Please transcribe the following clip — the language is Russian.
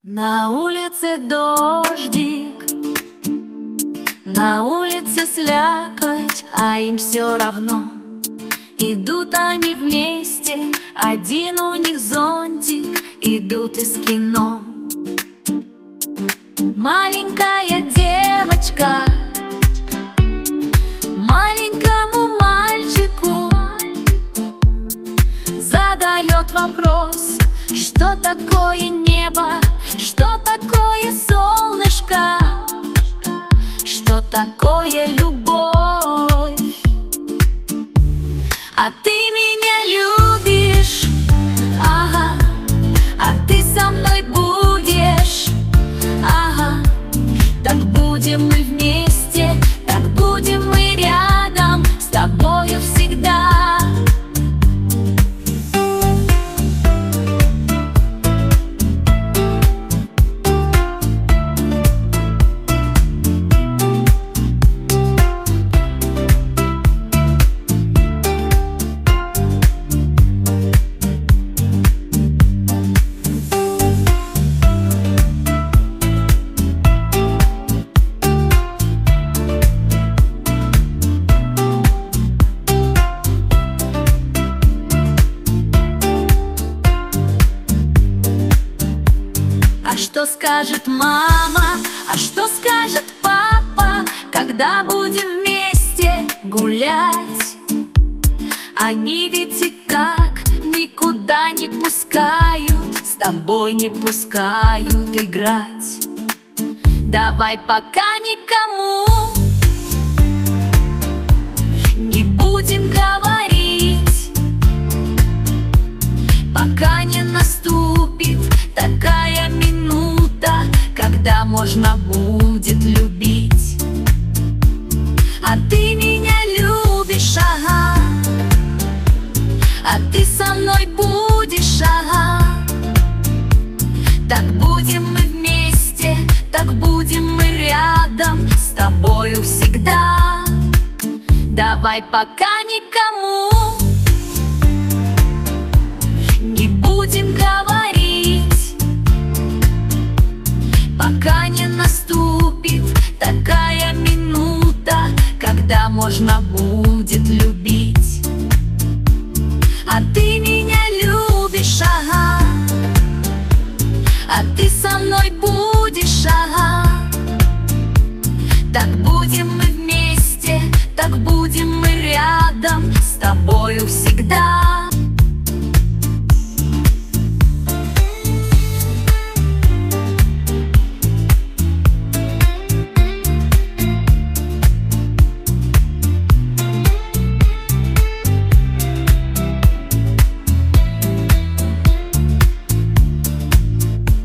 На улице дождик, на улице слякоть, а им все равно. Идут они вместе, один у них зонтик, идут из кино. Маленькая девочка маленькому мальчику задает вопрос: что такое небо, что такое солнышко, что такое любовь? А ты меня любишь, ага, а ты со мной будешь, ага. Так будем мы вместе, так будем мы рядом, с тобою всегда. А что скажет мама, а что скажет папа, когда будем вместе гулять? Они ведь и как никуда не пускают, с тобой не пускают играть. Давай пока никому не будем говорить, пока не наступит такая минута, когда можно будет любить. А ты меня любишь, ага, а ты со мной будешь, ага. Так будем мы вместе, так будем мы рядом, с тобою всегда. Давай пока никому не будем говорить, пока не наступит такая минута, когда можно будет любить. А ты меня любишь, ага, а ты со мной будешь, ага. Так будем мы вместе, так будем мы рядом, с тобою всегда.